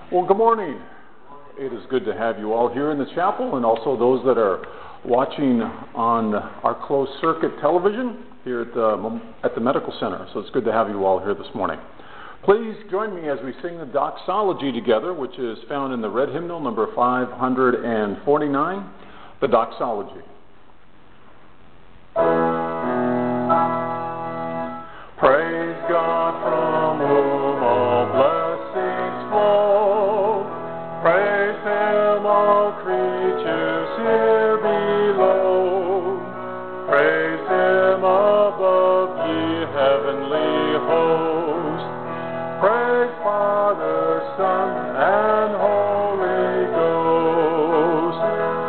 Well, good morning. It is good to have you all here in the chapel, and also those that are watching on our closed circuit television here at the Medical Center. So it's good to have you all here this morning. Please join me as we sing the doxology together, which is found in the red hymnal number 549, the doxology. Praise God from whom all blessings flow. Praise Him, all creatures here below. Praise Him above, ye heavenly hosts. Praise Father, Son, and Holy Ghost.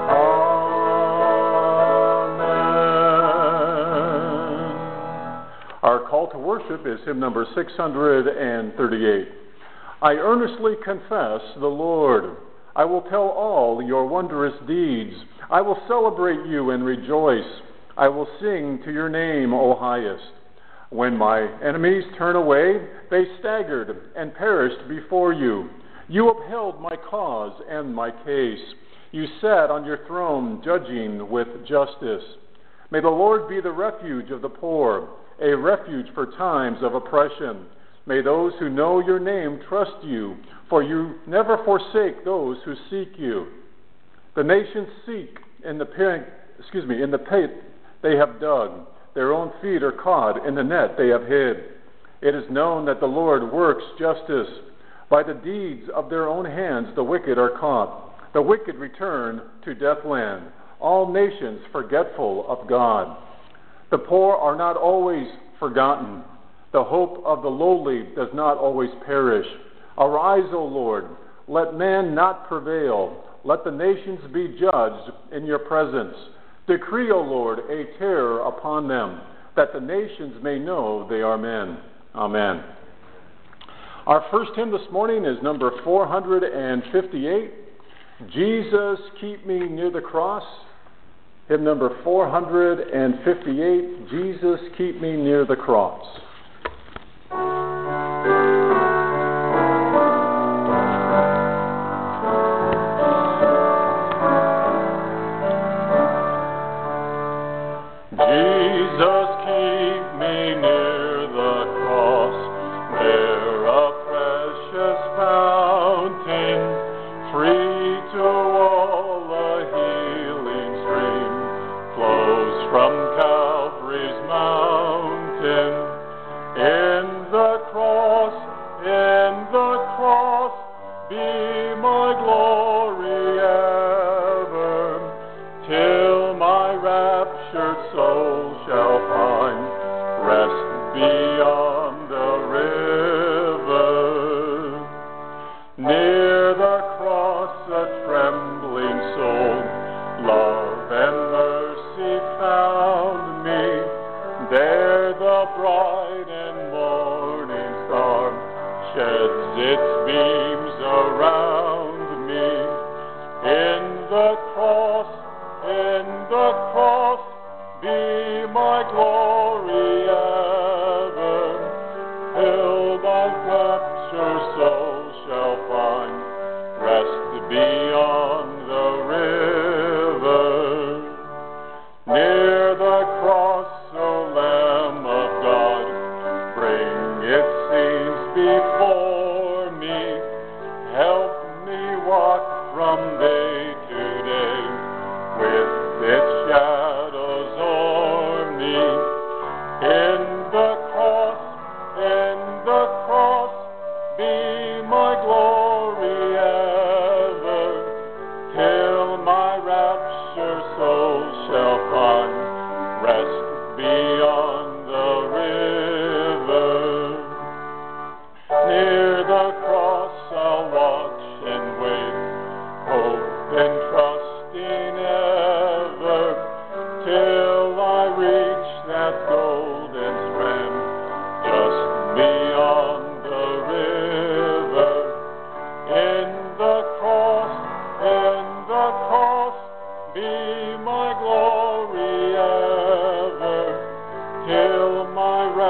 Amen. Our call to worship is hymn number 638. I earnestly confess the Lord. I will tell all your wondrous deeds. I will celebrate you and rejoice. I will sing to your name, O highest. When my enemies turn away, they staggered and perished before you. You upheld my cause and my case. You sat on your throne judging with justice. May the Lord be the refuge of the poor, a refuge for times of oppression. May those who know your name trust you, for you never forsake those who seek you. The nations seek in the pit they have dug. Their own feet are caught in the net they have hid. It is known that the Lord works justice. By the deeds of their own hands the wicked are caught. The wicked return to deathland, all nations forgetful of God. The poor are not always forgotten. The hope of the lowly does not always perish. Arise, O Lord, let man not prevail. Let the nations be judged in your presence. Decree, O Lord, a terror upon them, that the nations may know they are men. Amen. Our first hymn this morning is number 458, Jesus, Keep Me Near the Cross. Hymn number 458, Jesus, Keep Me Near the Cross.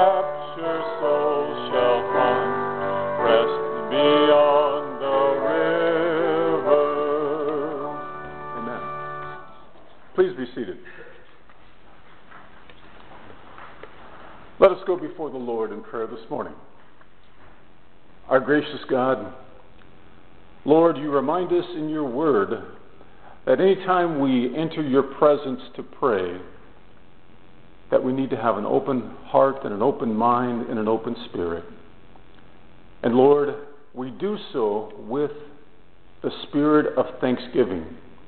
rapture soul shall find rest beyond the river. Let us go before the Lord in prayer this morning. Our gracious God, Lord, you remind us in your word that anytime we enter your presence to pray, that we need to have an open heart and an open mind and an open spirit. And Lord, we do so with the spirit of thanksgiving.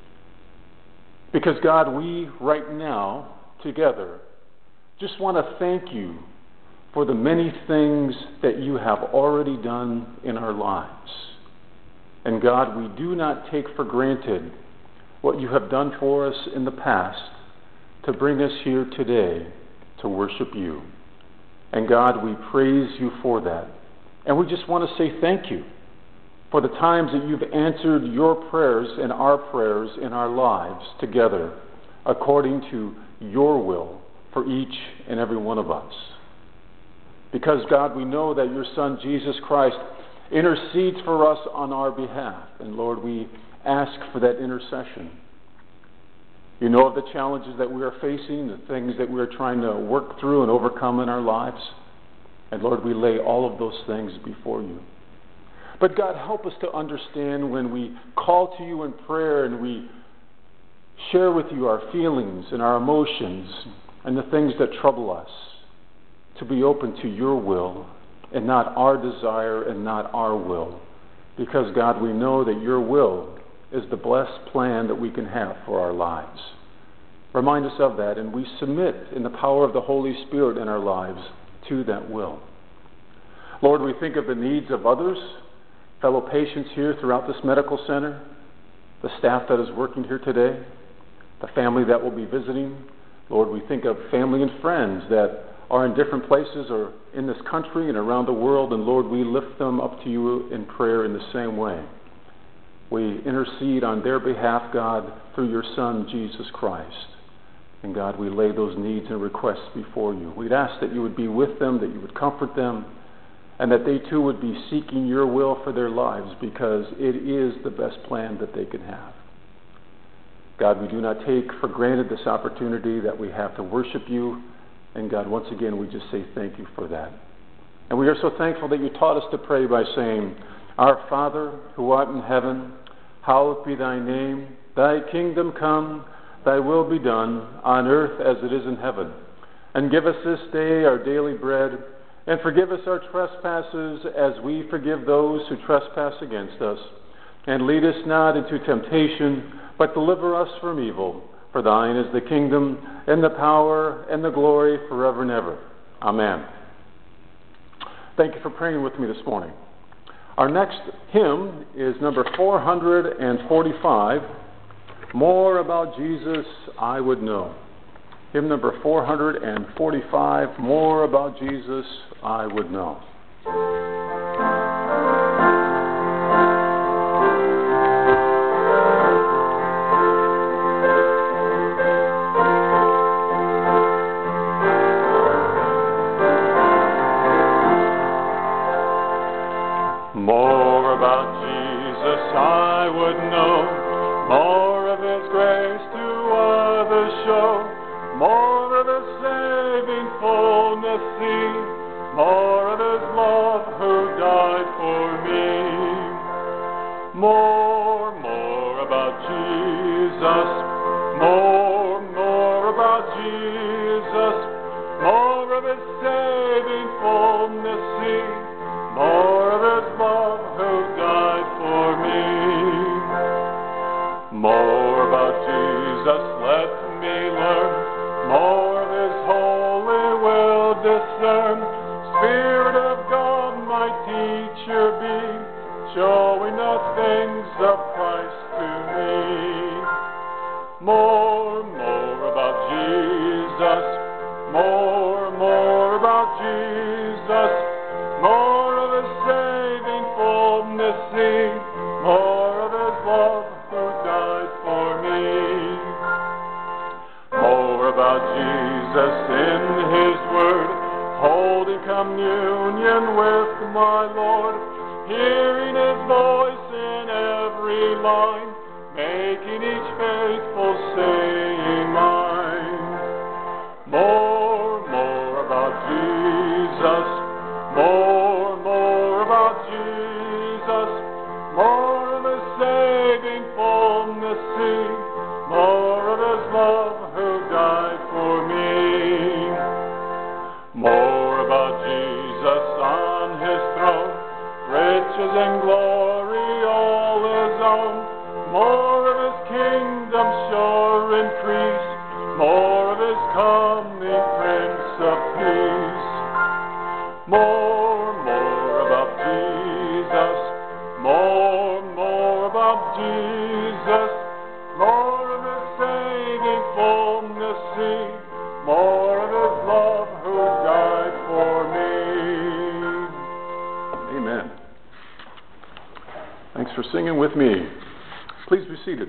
Because God, we right now, together, just want to thank you for the many things that you have already done in our lives. And God, we do not take for granted what you have done for us in the past to bring us here today to worship you. And God, we praise you for that. And we just want to say thank you for the times that you've answered your prayers and our prayers in our lives together according to your will for each and every one of us. Because, God, we know that your Son, Jesus Christ, intercedes for us on our behalf. And, Lord, we ask for that intercession. You know of the challenges that we are facing, the things that we are trying to work through and overcome in our lives. And, Lord, we lay all of those things before you. But, God, help us to understand when we call to you in prayer and we share with you our feelings and our emotions and the things that trouble us, to be open to your will and not our desire and not our will. Because, God, we know that your will is the blessed plan that we can have for our lives. Remind us of that, and we submit in the power of the Holy Spirit in our lives to that will. Lord, we think of the needs of others, fellow patients here throughout this medical center, the staff that is working here today, the family that will be visiting. Lord, we think of family and friends that are in different places or in this country and around the world, and Lord, we lift them up to you in prayer in the same way. We intercede on their behalf, God, through your Son, Jesus Christ. And God, we lay those needs and requests before you. We'd ask that you would be with them, that you would comfort them, and that they too would be seeking your will for their lives, because it is the best plan that they can have. God, we do not take for granted this opportunity that we have to worship you. And God, once again, we just say thank you for that. And we are so thankful that you taught us to pray by saying, Our Father, who art in heaven, hallowed be thy name. Thy kingdom come, thy will be done, on earth as it is in heaven. And give us this day our daily bread, and forgive us our trespasses as we forgive those who trespass against us. And lead us not into temptation, but deliver us from evil. For thine is the kingdom, and the power, and the glory forever and ever. Amen. Thank you for praying with me this morning. Our next hymn is number 445, More About Jesus I Would Know. Hymn number 445, More About Jesus I Would Know. More about Jesus I would know, more of his grace to others show, more of his saving fullness see, more of his love who died for me. More about Jesus, more about Jesus, more of his saving fullness see, more of his love who died for me. More about Jesus let me learn, more of his holy will discern. Spirit of God my teacher be, showing the things of Christ to me. More about Jesus, more about Jesus, more of his saving fullness see, more of his love who died for me. More about Jesus in his word, holding communion with my Lord, hearing his voice in every line, making each faithful saying mine. More More about Jesus on his throne, riches and glory all his own. More of his kingdom sure increase, more of his coming Prince of Peace. More about Jesus, more about Jesus, more of his saving fullness see, more of his love who died for me. Amen. Thanks for singing with me. Please be seated.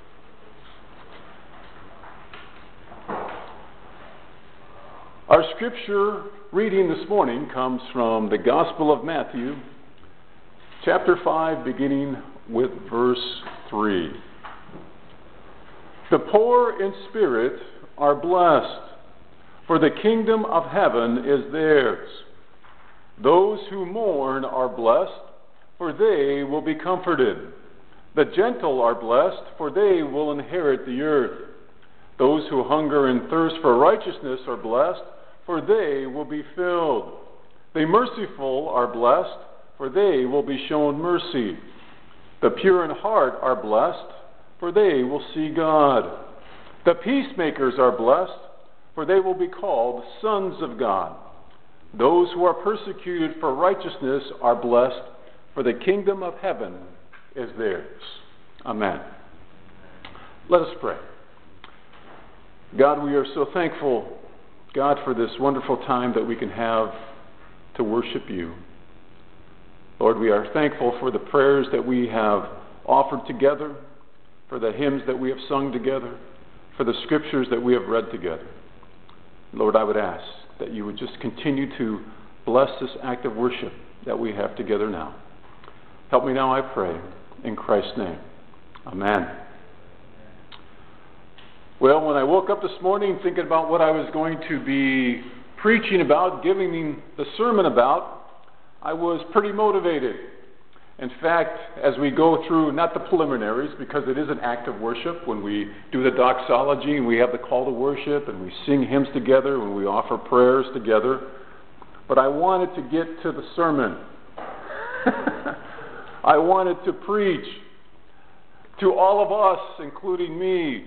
Our scripture reading this morning comes from the Gospel of Matthew, chapter 5, beginning with verse 3. The poor in spirit are blessed, for the kingdom of heaven is theirs. Those who mourn are blessed, for they will be comforted. The gentle are blessed, for they will inherit the earth. Those who hunger and thirst for righteousness are blessed, for they will be filled. The merciful are blessed, for they will be shown mercy. The pure in heart are blessed, for they will see God. The peacemakers are blessed, for they will be called sons of God. Those who are persecuted for righteousness are blessed, for the kingdom of heaven is theirs. Amen. Let us pray. God, we are so thankful, God, for this wonderful time that we can have to worship you. Lord, we are thankful for the prayers that we have offered together, for the hymns that we have sung together, for the scriptures that we have read together. Lord, I would ask that you would just continue to bless this act of worship that we have together now. Help me now, I pray, in Christ's name. Amen. Well, when I woke up this morning thinking about what I was going to be preaching about, giving the sermon about, I was pretty motivated. In fact, as we go through, not the preliminaries, because it is an act of worship, when we do the doxology and we have the call to worship and we sing hymns together, when we offer prayers together, but I wanted to get to the sermon. I wanted to preach to all of us, including me.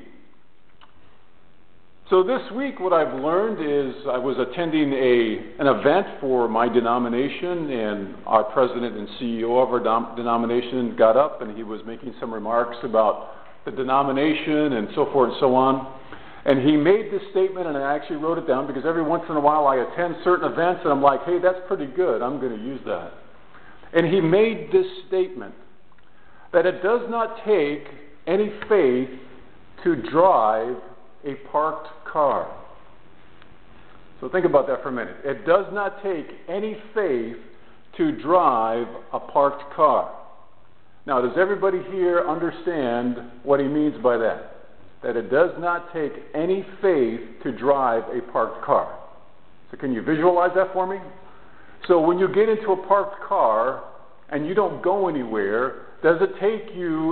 So this week what I've learned is I was attending an event for my denomination, and our president and CEO of our denomination got up and he was making some remarks about the denomination and so forth and so on. And he made this statement, and I actually wrote it down because every once in a while I attend certain events and I'm like, hey, that's pretty good, I'm going to use that. And he made this statement that it does not take any faith to drive a parked car. So think about that for a minute. It does not take any faith to drive a parked car. Now, does everybody here understand what he means by that? That it does not take any faith to drive a parked car. So can you visualize that for me? So when you get into a parked car and you don't go anywhere, does it take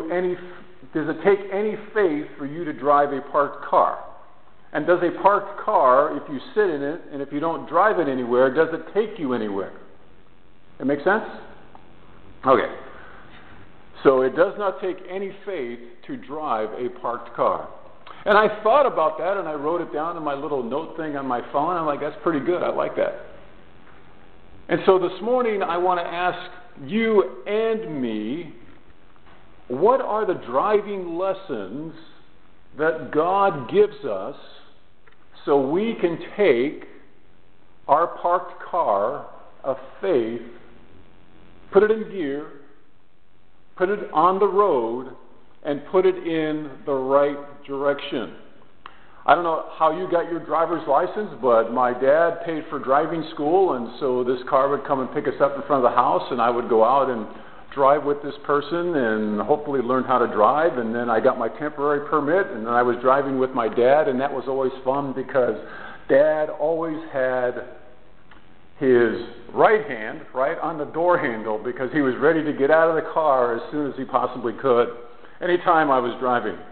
any faith for you to drive a parked car? And does a parked car, if you sit in it and if you don't drive it anywhere, does it take you anywhere? It make sense? Okay. So it does not take any faith to drive a parked car. And I thought about that and I wrote it down in my little note thing on my phone. I'm like, that's pretty good. I like that. And so this morning I want to ask you and me, what are the driving lessons that God gives us so we can take our parked car of faith, put it in gear, put it on the road, and put it in the right direction? I don't know how you got your driver's license, but my dad paid for driving school, and so this car would come and pick us up in front of the house, and I would go out and drive with this person and hopefully learn how to drive. And then I got my temporary permit, and then I was driving with my dad, and that was always fun because Dad always had his right hand right on the door handle because he was ready to get out of the car as soon as he possibly could, anytime I was driving.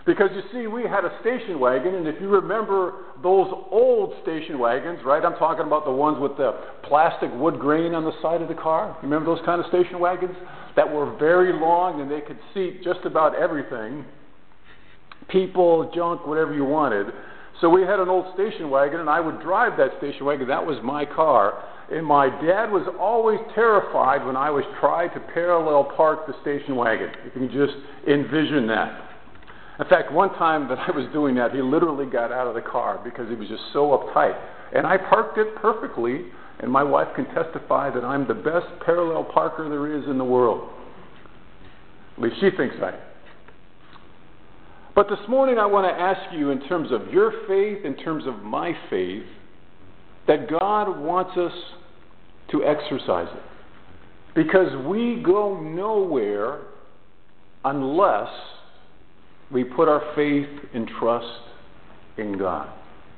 Because you see, we had a station wagon, and if you remember those old station wagons, right? I'm talking about the ones with the plastic wood grain on the side of the car. You remember those kind of station wagons? That were very long, and they could seat just about everything. People, junk, whatever you wanted. So we had an old station wagon, and I would drive that station wagon. That was my car. And my dad was always terrified when I was trying to parallel park the station wagon. You can just envision that. In fact, one time that I was doing that, he literally got out of the car because he was just so uptight. And I parked it perfectly, and my wife can testify that I'm the best parallel parker there is in the world. At least she thinks I am. But this morning I want to ask you, in terms of your faith, in terms of my faith, that God wants us to exercise it. Because we go nowhere unless we put our faith and trust in God.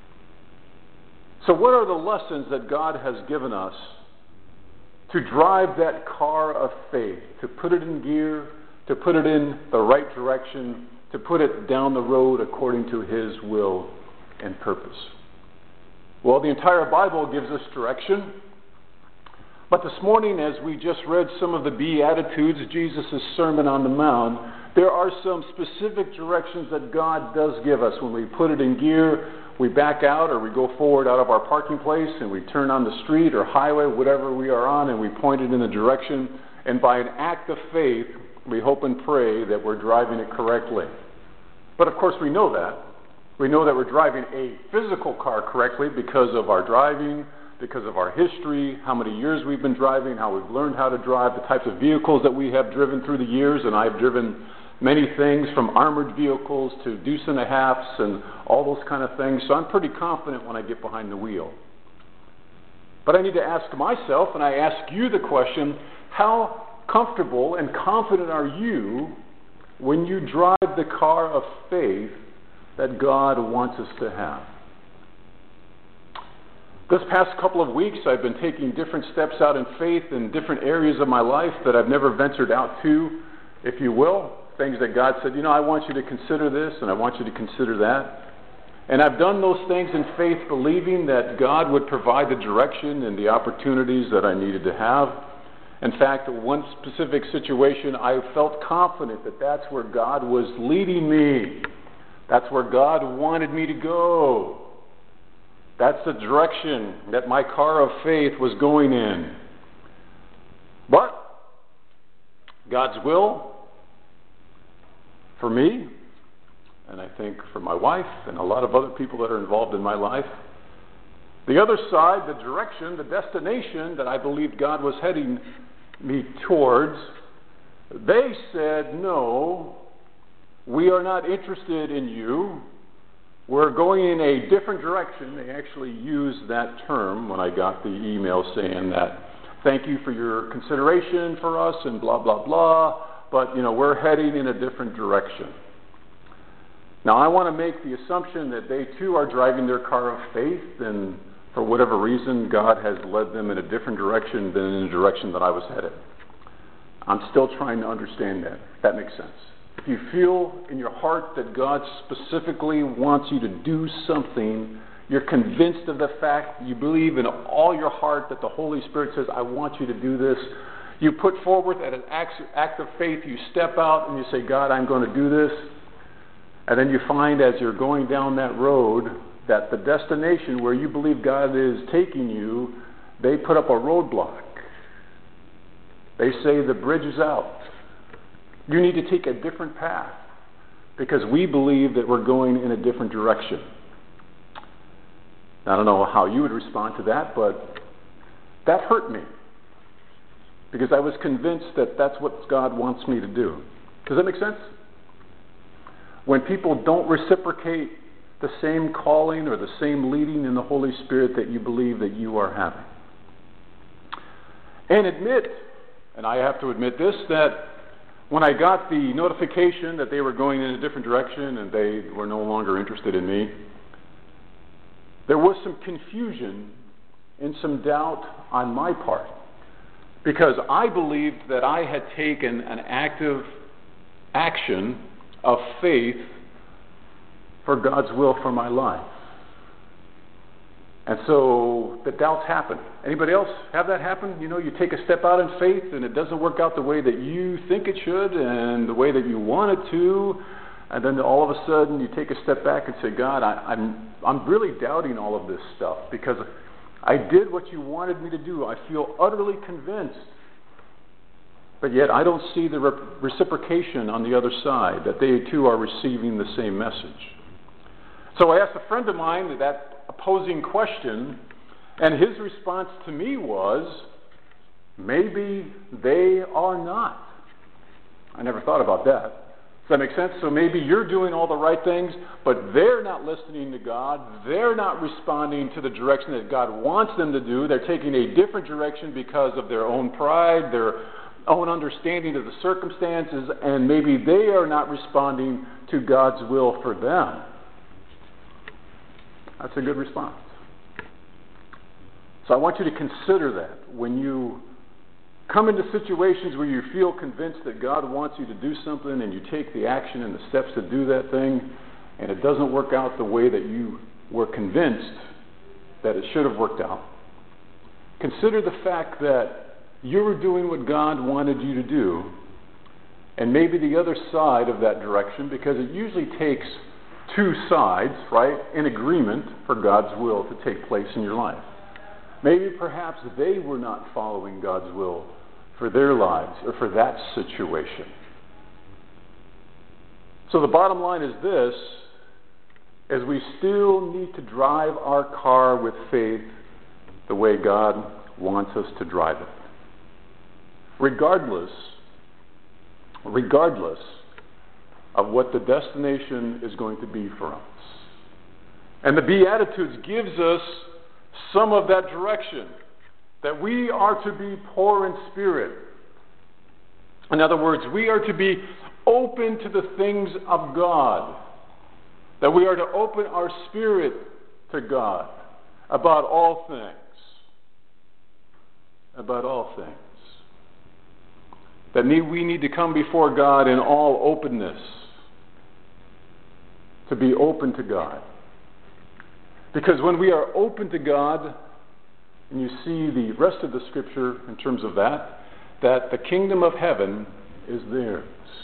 So what are the lessons that God has given us to drive that car of faith, to put it in gear, to put it in the right direction, to put it down the road according to His will and purpose? Well, the entire Bible gives us direction. But this morning, as we just read some of the Beatitudes, Jesus' Sermon on the Mount, there are some specific directions that God does give us. When we put it in gear, we back out or we go forward out of our parking place and we turn on the street or highway, whatever we are on, and we point it in a direction. And by an act of faith, we hope and pray that we're driving it correctly. But of course we know that. We know that we're driving a physical car correctly because of our driving, because of our history, how many years we've been driving, how we've learned how to drive, the types of vehicles that we have driven through the years. And I've driven many things from armored vehicles to deuce and a halves and all those kind of things. So I'm pretty confident when I get behind the wheel. But I need to ask myself, and I ask you the question, how comfortable and confident are you when you drive the car of faith that God wants us to have? This past couple of weeks, I've been taking different steps out in faith in different areas of my life that I've never ventured out to, if you will. Things that God said, I want you to consider this, and I want you to consider that. And I've done those things in faith, believing that God would provide the direction and the opportunities that I needed to have. In fact, one specific situation, I felt confident that that's where God was leading me. That's where God wanted me to go. That's the direction that my car of faith was going in. But God's will for me, and I think for my wife and a lot of other people that are involved in my life, the other side, the direction, the destination that I believed God was heading me towards, they said, no, we are not interested in you. We're going in a different direction. They actually used that term when I got the email saying that, thank you for your consideration for us and blah, blah, blah, but, we're heading in a different direction. Now, I want to make the assumption that they too are driving their car of faith, and for whatever reason, God has led them in a different direction than in the direction that I was headed. I'm still trying to understand that. That makes sense. If you feel in your heart that God specifically wants you to do something, you're convinced of the fact, you believe in all your heart that the Holy Spirit says, I want you to do this, you put forward at an act of faith, you step out and you say, God, I'm going to do this. And then you find as you're going down that road that the destination where you believe God is taking you, they put up a roadblock. They say the bridge is out. You need to take a different path because we believe that we're going in a different direction. I don't know how you would respond to that, but that hurt me because I was convinced that that's what God wants me to do. Does that make sense? When people don't reciprocate the same calling or the same leading in the Holy Spirit that you believe that you are having. And admit, and I have to admit this, that when I got the notification that they were going in a different direction and they were no longer interested in me, there was some confusion and some doubt on my part because I believed that I had taken an active action of faith for God's will for my life. And so the doubts happen. Anybody else have that happen? You take a step out in faith and it doesn't work out the way that you think it should and the way that you want it to. And then all of a sudden you take a step back and say, God, I'm really doubting all of this stuff because I did what you wanted me to do. I feel utterly convinced. But yet I don't see the reciprocation on the other side, that they too are receiving the same message. So I asked a friend of mine that opposing question, and his response to me was, maybe they are not. I never thought about that. Does that make sense? So maybe you're doing all the right things, but they're not listening to God. They're not responding to the direction that God wants them to do. They're taking a different direction because of their own pride, their own understanding of the circumstances, and maybe they are not responding to God's will for them. That's a good response. So I want you to consider that when you come into situations where you feel convinced that God wants you to do something and you take the action and the steps to do that thing and it doesn't work out the way that you were convinced that it should have worked out. Consider the fact that you were doing what God wanted you to do, and maybe the other side of that direction, because it usually takes two sides, right, in agreement for God's will to take place in your life. Maybe perhaps they were not following God's will for their lives or for that situation. So the bottom line is this, is we still need to drive our car with faith the way God wants us to drive it. Regardless of what the destination is going to be for us. And the Beatitudes gives us some of that direction, that we are to be poor in spirit. In other words, we are to be open to the things of God, that we are to open our spirit to God about all things. About all things. That we need to come before God in all openness, to be open to God. Because when we are open to God, and you see the rest of the scripture in terms of that the kingdom of heaven is theirs.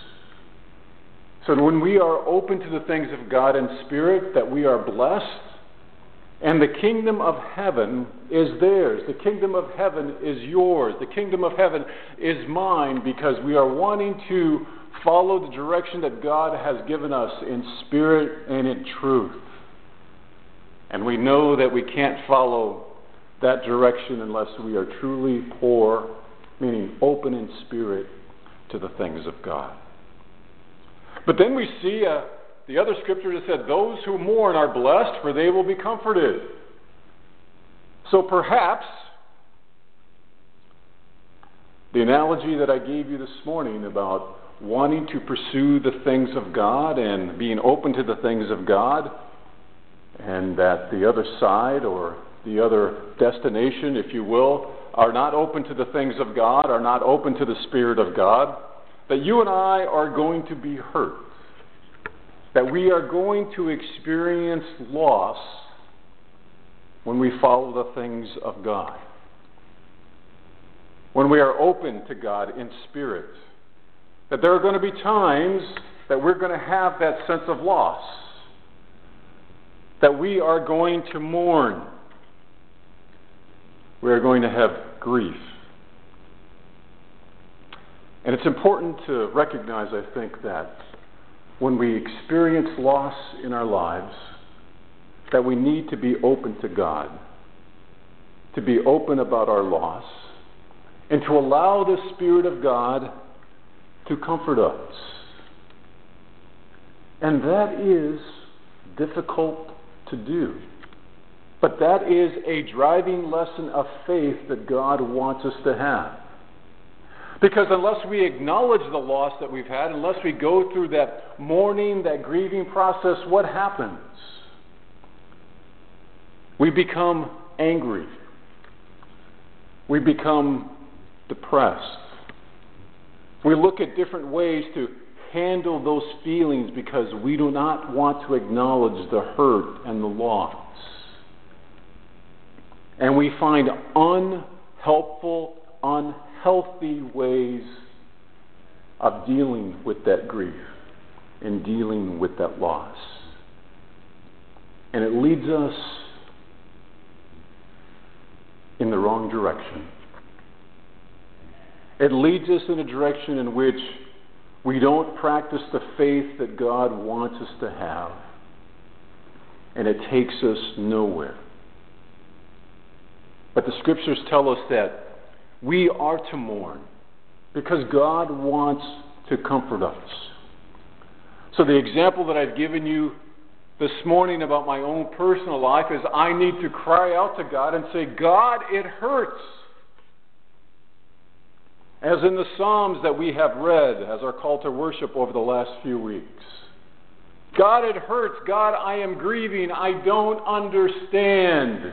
So when we are open to the things of God in spirit, that we are blessed, and the kingdom of heaven is theirs. The kingdom of heaven is yours. The kingdom of heaven is mine, because we are wanting to follow the direction that God has given us in spirit and in truth. And we know that we can't follow that direction unless we are truly poor, meaning open in spirit to the things of God. But then we see the other scripture that said, those who mourn are blessed, for they will be comforted. So perhaps the analogy that I gave you this morning about wanting to pursue the things of God and being open to the things of God, and that the other side or the other destination, if you will, are not open to the things of God, are not open to the Spirit of God, that you and I are going to be hurt. That we are going to experience loss when we follow the things of God. When we are open to God in spirit. That there are going to be times that we're going to have that sense of loss. That we are going to mourn. We are going to have grief. And it's important to recognize, I think, that when we experience loss in our lives, that we need to be open to God, to be open about our loss, and to allow the Spirit of God to comfort us. And that is difficult to do. But that is a driving lesson of faith that God wants us to have. Because unless we acknowledge the loss that we've had, unless we go through that mourning, that grieving process, what happens? We become angry. We become depressed. We look at different ways to handle those feelings because we do not want to acknowledge the hurt and the loss. And we find unhelpful, unhealthy ways of dealing with that grief and dealing with that loss. And it leads us in the wrong direction. It leads us in a direction in which we don't practice the faith that God wants us to have, and it takes us nowhere. But the Scriptures tell us that we are to mourn because God wants to comfort us. So the example that I've given you this morning about my own personal life is I need to cry out to God and say, God, it hurts. As in the Psalms that we have read as our call to worship over the last few weeks. God, it hurts. God, I am grieving. I don't understand.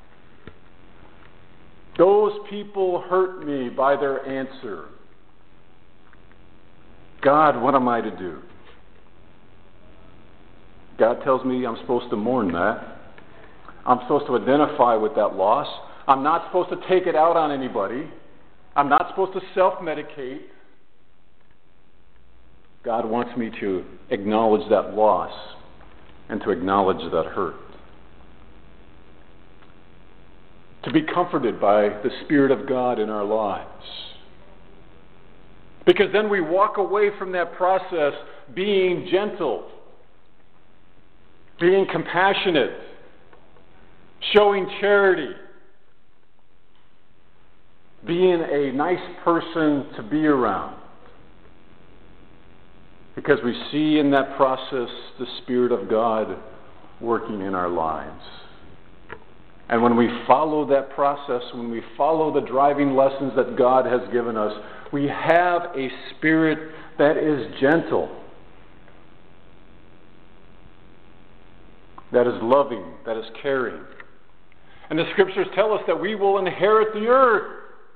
Those people hurt me by their answer. God, what am I to do? God tells me I'm supposed to mourn that. I'm supposed to identify with that loss. I'm not supposed to take it out on anybody. I'm not supposed to self-medicate. God wants me to acknowledge that loss and to acknowledge that hurt. To be comforted by the Spirit of God in our lives. Because then we walk away from that process being gentle, being compassionate, showing charity, being a nice person to be around. Because we see in that process the Spirit of God working in our lives. And when we follow that process, when we follow the driving lessons that God has given us, we have a spirit that is gentle, that is loving, that is caring. And the Scriptures tell us that we will inherit the earth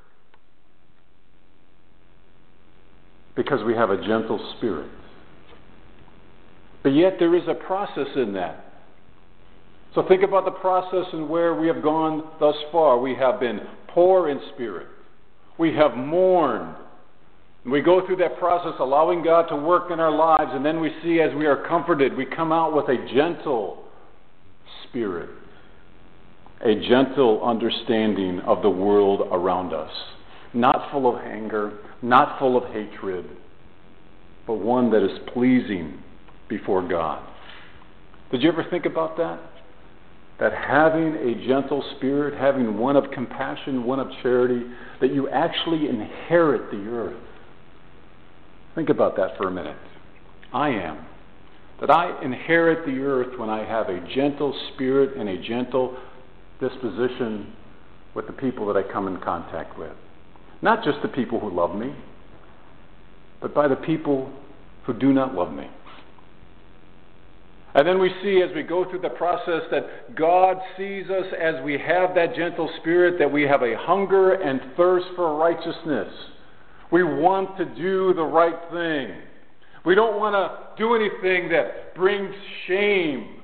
because we have a gentle spirit. But yet there is a process in that. So think about the process and where we have gone thus far. We have been poor in spirit. We have mourned. And we go through that process allowing God to work in our lives, and then we see as we are comforted, we come out with a gentle spirit, a gentle understanding of the world around us. Not full of anger, not full of hatred, but one that is pleasing before God. Did you ever think about that? That having a gentle spirit, having one of compassion, one of charity, that you actually inherit the earth. Think about that for a minute. I am. That I inherit the earth when I have a gentle spirit and a gentle disposition with the people that I come in contact with. Not just the people who love me, but by the people who do not love me. And then we see as we go through the process that God sees us as we have that gentle spirit, that we have a hunger and thirst for righteousness. We want to do the right thing. We don't want to do anything that brings shame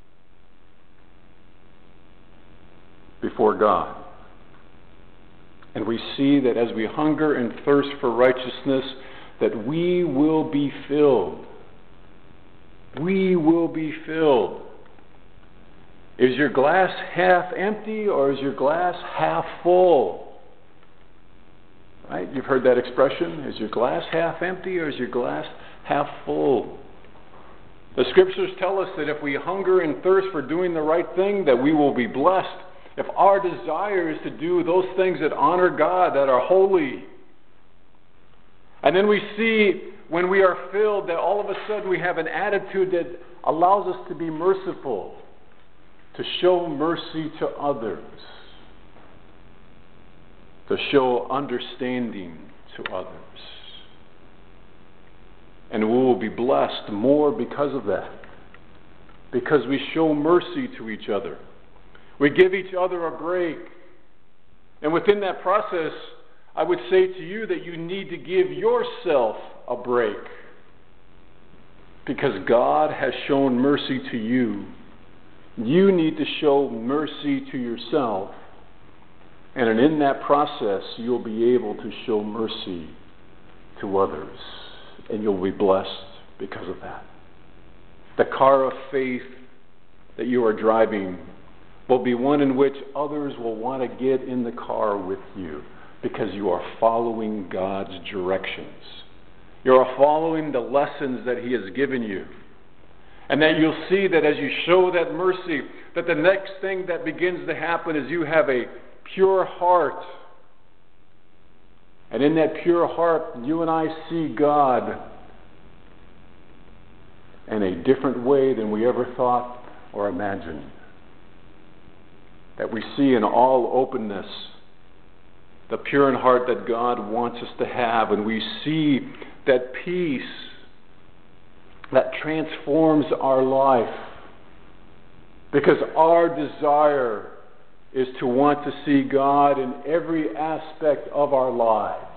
before God. And we see that as we hunger and thirst for righteousness, that we will be filled. We will be filled. Is your glass half empty or is your glass half full? Right? You've heard that expression. Is your glass half empty or is your glass half full? The Scriptures tell us that if we hunger and thirst for doing the right thing, that we will be blessed. If our desire is to do those things that honor God, that are holy. And then we see when we are filled that all of a sudden we have an attitude that allows us to be merciful, to show mercy to others, to show understanding to others. And we will be blessed more because of that, because we show mercy to each other. We give each other a break. And within that process, I would say to you that you need to give yourself a break. because God has shown mercy to you. You need to show mercy to yourself. And in that process, you'll be able to show mercy to others. And you'll be blessed because of that. The car of faith that you are driving will be one in which others will want to get in the car with you because you are following God's directions. You are following the lessons that He has given you. And that you'll see that as you show that mercy, that the next thing that begins to happen is you have a pure heart. And in that pure heart, you and I see God in a different way than we ever thought or imagined. That we see in all openness the pure in heart that God wants us to have, and we see that peace that transforms our life, because our desire is to want to see God in every aspect of our lives.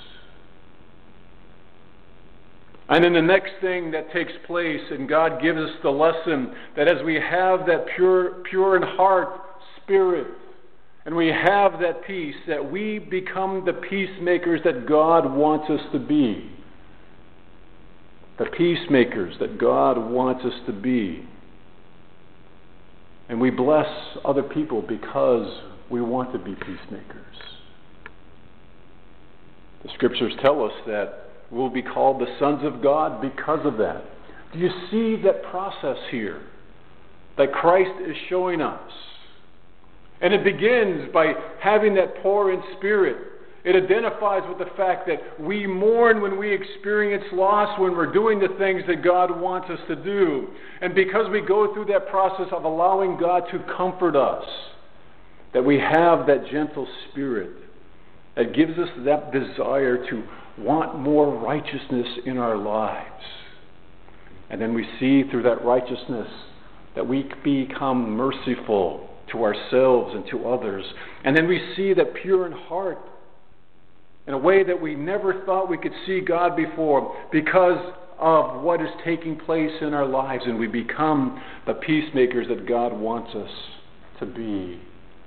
And then the next thing that takes place, and God gives us the lesson, that as we have that pure in heart spirit, and we have that peace, that we become the peacemakers that God wants us to be. The peacemakers that God wants us to be. And we bless other people because we want to be peacemakers. The Scriptures tell us that we'll be called the sons of God because of that. Do you see that process here that Christ is showing us? And it begins by having that poor in spirit. It identifies with the fact that we mourn when we experience loss, when we're doing the things that God wants us to do. And because we go through that process of allowing God to comfort us, that we have that gentle spirit that gives us that desire to want more righteousness in our lives. And then we see through that righteousness that we become merciful to ourselves and to others. And then we see that pure in heart in a way that we never thought we could see God before because of what is taking place in our lives. And we become the peacemakers that God wants us to be.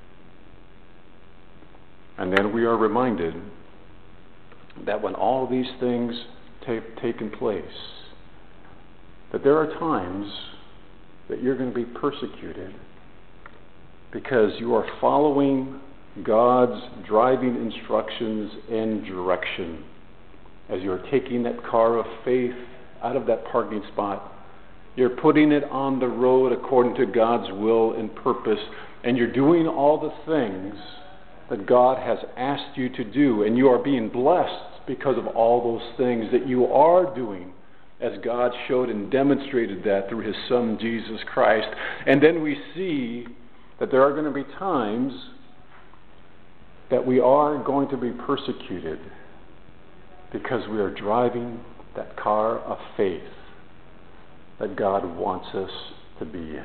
And then we are reminded that when all these things have taken place, that there are times that you're going to be persecuted because you are following God's driving instructions and direction as you're taking that car of faith out of that parking spot. You're putting it on the road according to God's will and purpose, and you're doing all the things that God has asked you to do, and you are being blessed because of all those things that you are doing, as God showed and demonstrated that through His Son, Jesus Christ. And then we see that there are going to be times that we are going to be persecuted because we are driving that car of faith that God wants us to be in.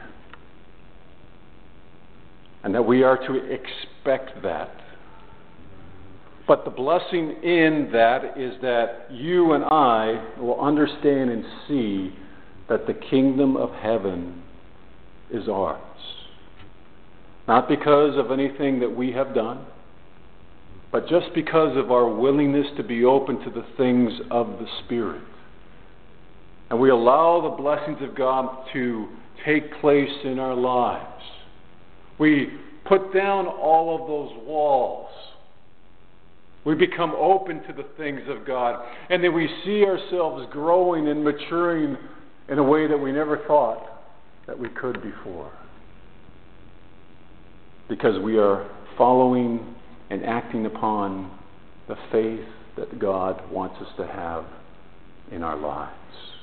And that we are to expect that. But the blessing in that is that you and I will understand and see that the kingdom of heaven is ours. Not because of anything that we have done, but just because of our willingness to be open to the things of the Spirit. And we allow the blessings of God to take place in our lives. We put down all of those walls. We become open to the things of God. And then we see ourselves growing and maturing in a way that we never thought that we could before. Because we are following and acting upon the faith that God wants us to have in our lives.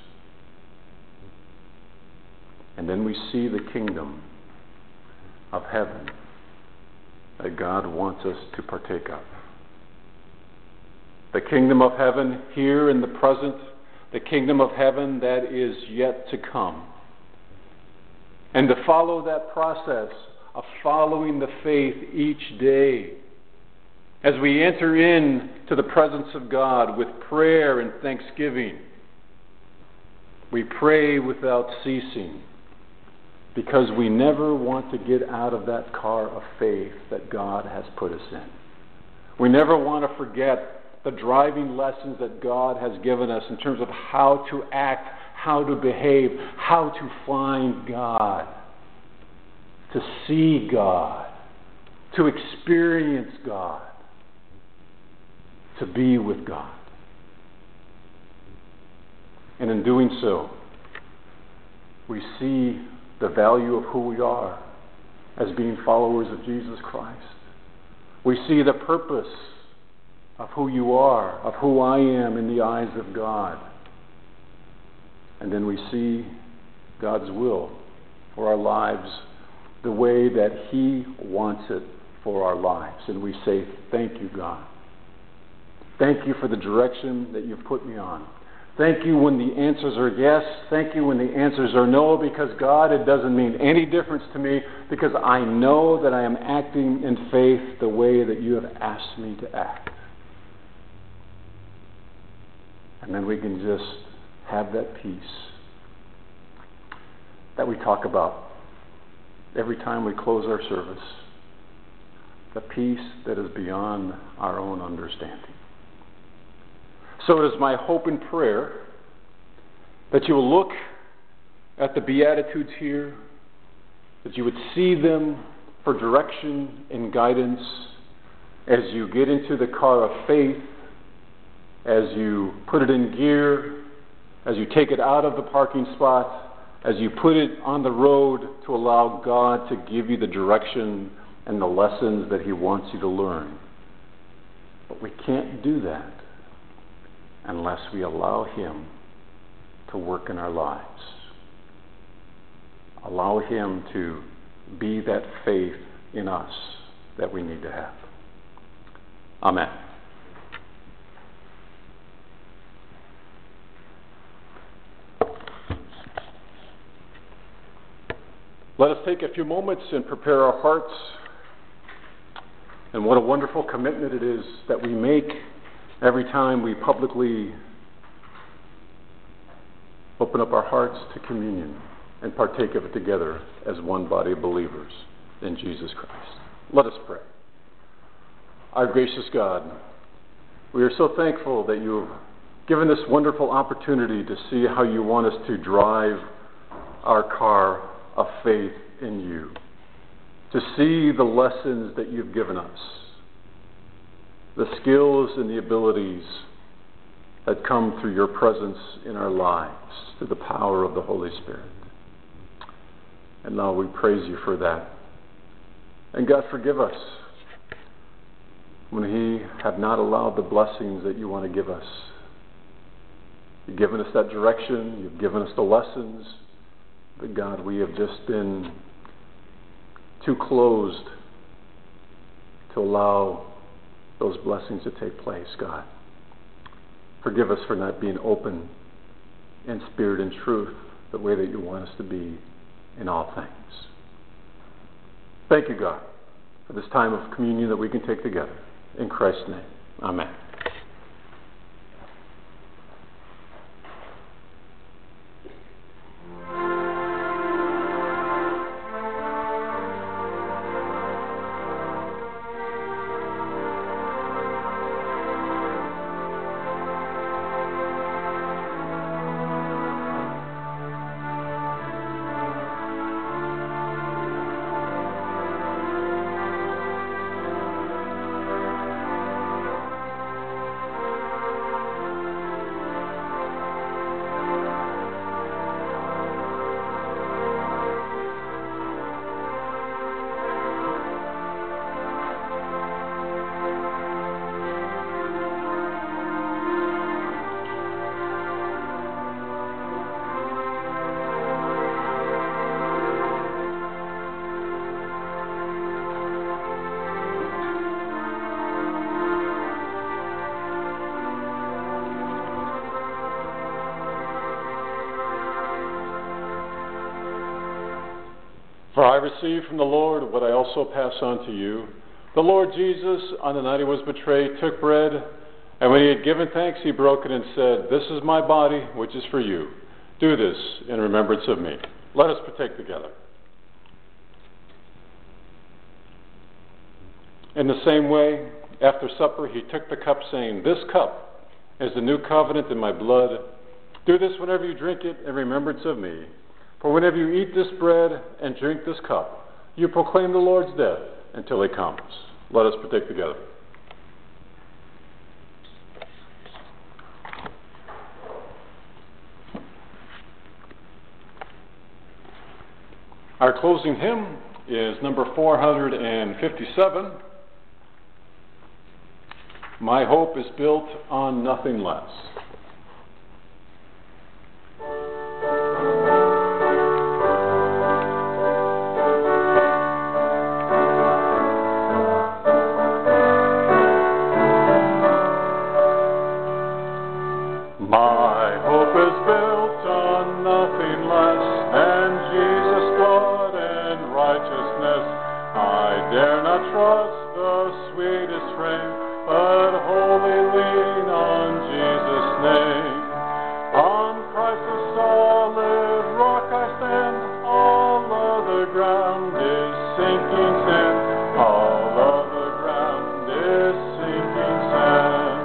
And then we see the kingdom of heaven that God wants us to partake of. The kingdom of heaven here in the present, the kingdom of heaven that is yet to come. And to follow that process of following the faith each day as we enter in to the presence of God with prayer and thanksgiving. We pray without ceasing because we never want to get out of that car of faith that God has put us in. We never want to forget the driving lessons that God has given us in terms of how to act, how to behave, how to find God, to see God, to experience God, to be with God. And in doing so, we see the value of who we are as being followers of Jesus Christ. We see the purpose of who you are, of who I am in the eyes of God. And then we see God's will for our lives the way that He wants it for our lives. And we say, thank you, God. Thank you for the direction that you've put me on. Thank you when the answers are yes. Thank you when the answers are no, because God, it doesn't mean any difference to me, because I know that I am acting in faith the way that you have asked me to act. And then we can just have that peace that we talk about every time we close our service. The peace that is beyond our own understanding. So it is my hope and prayer that you will look at the Beatitudes here, that you would see them for direction and guidance as you get into the car of faith, as you put it in gear, as you take it out of the parking spot, as you put it on the road to allow God to give you the direction and the lessons that He wants you to learn. But we can't do that unless we allow Him to work in our lives. Allow Him to be that faith in us that we need to have. Amen. Let us take a few moments and prepare our hearts. And what a wonderful commitment it is that we make every time we publicly open up our hearts to communion and partake of it together as one body of believers in Jesus Christ. Let us pray. Our gracious God, we are so thankful that you have given us wonderful opportunity to see how you want us to drive our car of faith in you, to see the lessons that you've given us, the skills and the abilities that come through your presence in our lives, through the power of the Holy Spirit. And now we praise you for that. And God, forgive us when we have not allowed the blessings that you want to give us. You've given us that direction, you've given us the lessons, but God, we have just been too closed to allow those blessings to take place, God. Forgive us for not being open in spirit and truth the way that you want us to be in all things. Thank you, God, for this time of communion that we can take together. In Christ's name, amen. For I received from the Lord what I also pass on to you. The Lord Jesus, on the night he was betrayed, took bread, and when he had given thanks, he broke it and said, "This is my body, which is for you. Do this in remembrance of me. Let us partake together. In the same way, after supper, he took the cup, saying, "This cup is the new covenant in my blood. Do this whenever you drink it in remembrance of me. For whenever you eat this bread and drink this cup, you proclaim the Lord's death until he comes." Let us partake together. Our closing hymn is number 457. My hope is built on nothing less. My hope is built on nothing less than Jesus' blood and righteousness. I dare not trust the sweetest frame, but wholly lean on Jesus' name. On Christ the solid rock I stand, all other ground is sinking sand. All other ground is sinking sand.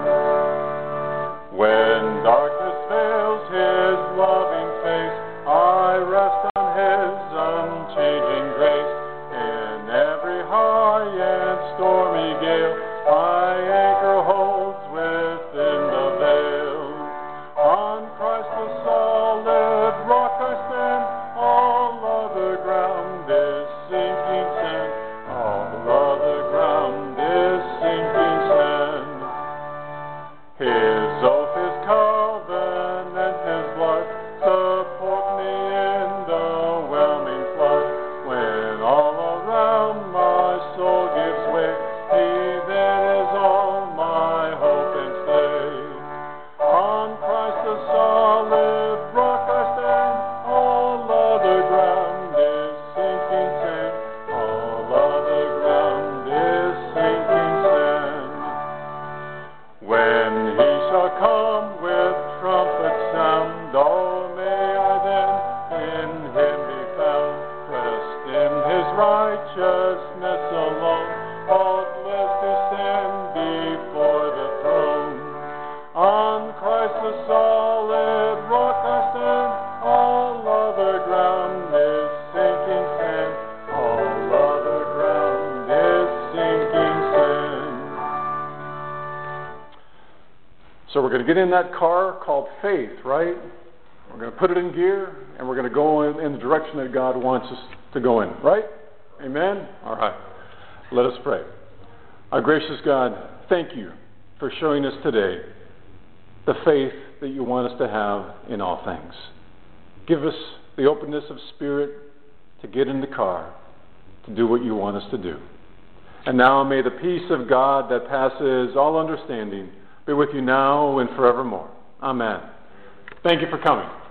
When darkness veils his loving face, I rest on his unchanging grace. In every high and stormy gale, my anchor holds within the veil. On Christ the solid rock I stand, all other ground is sinking sand. All other ground is sinking sand. His oath, his covenant, his blood support me in the whelming flood. When all around my soul gives way, he then is all my hope and stay. On Christ the solid rock I stand, all other ground is sinking sand. All other ground is sinking sand. When he shall come with trumpet sound, oh, may I then in him be found, pressed in his righteousness alone, faultless to stand before the throne. On Christ the solid rock I stand, all other ground is sinking sand. All other ground is sinking sand. So we're going to get in that car called faith, right? We're going to put it in gear, and we're going to go in the direction that God wants us to go in, right? Amen? All right. Let us pray. Our gracious God, thank you for showing us today the faith that you want us to have in all things. Give us the openness of spirit to get in the car, to do what you want us to do. And now may the peace of God that passes all understanding be with you now and forevermore. Amen. Thank you for coming.